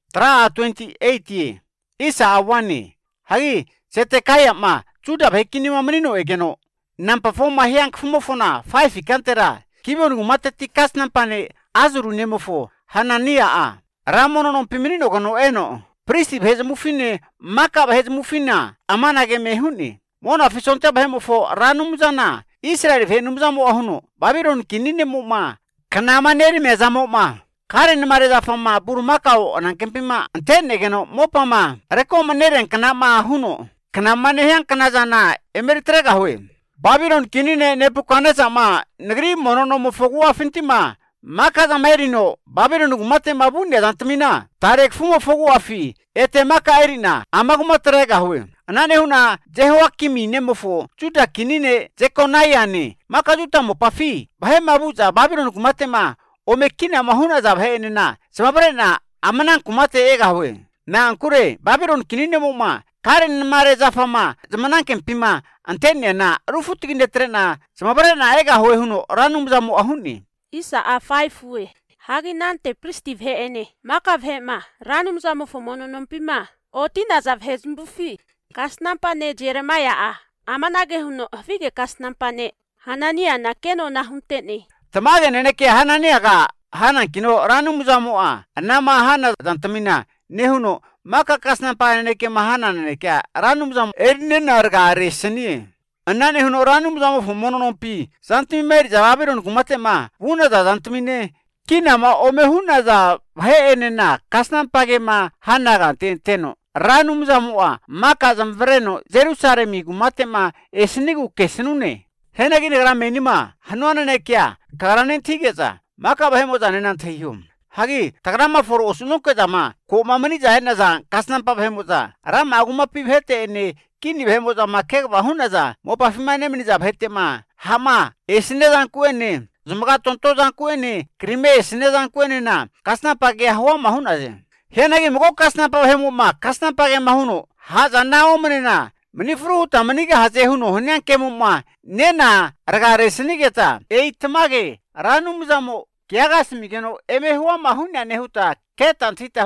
Tra 28 isa awani. Hagi sete kaya ma juda bekini ma menino egeno. Nampa foma hiang fumofona 5 kantera. Kibon gumate tikas nampane azuru nemofo Hanania a. Ramono non pimenino gano eno. Pristi bheze mufine maka bheze mufina amana ge mehuni. Mona fisonte bhemofo ranumzana. Israel venumzamo ahuno. Babylon kinine muma. Kanama neri mezamo ma. Karen mareza fama burumakao nan kempima antene geno mopama. Rekoma neren kanama ahuno. Kanama nehyang kanazana emeritrega hue. Babylon kinine Nebukadnezar ma negeri monono mofogua fintima. Maka zamerino Babylon gumate mabunde dantmina. Tarek fumo fogua fi. Ete maka erina amagumatrega hue. Anane huna Jehoakimi nemofo juda kinine Jekonayani maka juta mopafi bahe mabuza Babylon kumate ma omekina mahuna za bahe nena semabrena amanan kumate ega hue na ankure Babylon kinine moma karen mare zafama zamanan kempima antenne na rufutiginde trena semabrena ega hue huno ranum zamu ahuni isa a 5 we hagi nante pristiv he ene maka he ma ranum zamu fomono nompima otina za hezmbufi Kasnampane Jeremiah a amanage huno afige kasnampane Hanania na keno na huntene. Tamage neneke Hanania ga hanan kino ranumzamu a anama hana dantamina nehuno maka kasnampane neke mahana neke ranumzamu erne arga resni. Anane huno ranumzamu fumononompi santimi meri jawabiron kumate ma huna da dantamine kina ma omehuna za he enena kasnampage ma hana ga teno. Ranumzamua maka zamvreno Jerusalemi gumatema esnigu kesnune henagi negra menima hanuana nekia karanen tigeza maka bahemo zanenan thayum hagi tagrama for osnuke jama ko mamani jahena za kasnan pa bahemo za ram aguma pi bhete ne kini bahemo za makhe bahuna za mo pafimane mini za bhete ma hama esne jan kuene zumga tonto jan kuene krime esne jan kuene na kasnan pa ge hawa mahuna je Henagi moko kasna pa hemu ma kasna pa ge mahuno ha janna omnena manifru ta manige haje huno honya kemu ma nena raga resni geta eitmage ranumzamo kyagas migeno eme huwa mahunya nehuta ketan thita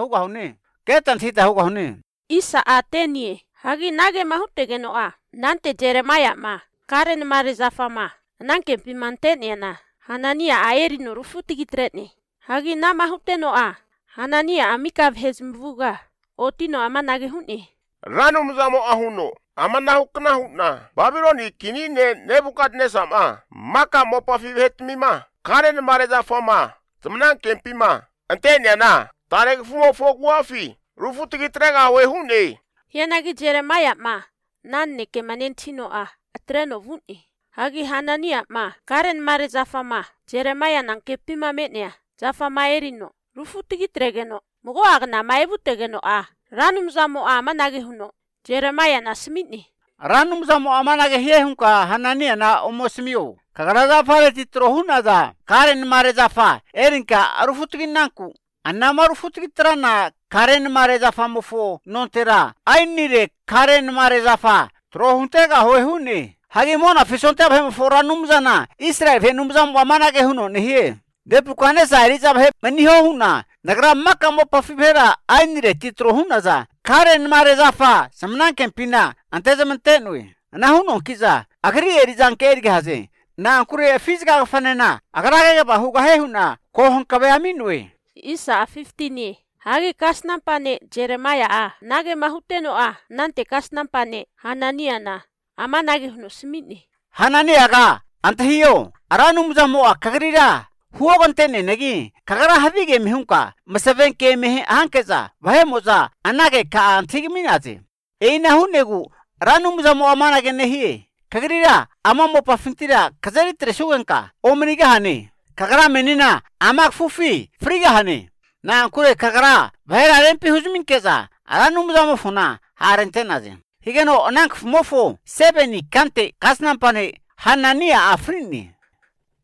huga hune isa atenie hagi nage mahute geno a nante Jeremiah ma karen mare zafama nanke pimantene na Hanania aerino rufutigitretne hagi na mahute no a Hanania amika hezmvuga otino amanage huni ranumzamo ahuno amanahukna huna Babyloni kinine Nebukadnezar ma maka mopafi hetmima karen mareza fama zamanan kempima antenya na tarek fumo fogwafi rufutigitrega we hune Hienagi Jeremiah ma nanne ke manentino a atreno vuni hagi Hanania ma karen mareza fama Jeremiah nan kempima menea zafama erino Rufutigitregeno mugo agna maibutegeno a ranumzamo a manage huno Jeremiah na smini ranumzamo amanage hiehunka Hanania na omosmio kagaraza fare titrohuna da karen mare zafa erinka rufutiginanku anama rufutigitrana karen mare zafa mofo nontera ainire karen mare zafa trohuntega hoehuni hagi mona fisonte bhemfo ranumzana Israel venumzamo amanage huno nehie Depukane sari jab he maniho huna nagra maka mo pafibera ainire titro huna za karen mare zafa samnan kempina ante zamante nui na huno kiza agri eri janke eri gaze na kure fizga fanena agra ga bahuga he huna ko hon kabe aminui isa 15 hage kasnampane Jeremiah a nage mahuteno a nante kasnampane Hanania na amanage huno smini Hanania ga antahiyo aranumzamo akagrira Huogantene negi kagara habige mihunka masaven ke mehe ankeza vahemoza anage ka antigminaze eina hunegu ranumzamo amanage nehi kagrira amamo pafintira kazari treshugenka omniga hane kagara menina amak fufi friga hane na kure kagara vahera rempi huzminkeza ranumzamo funa harentenaze higeno onank mofo sebeni kante kasnampane Hanania afrini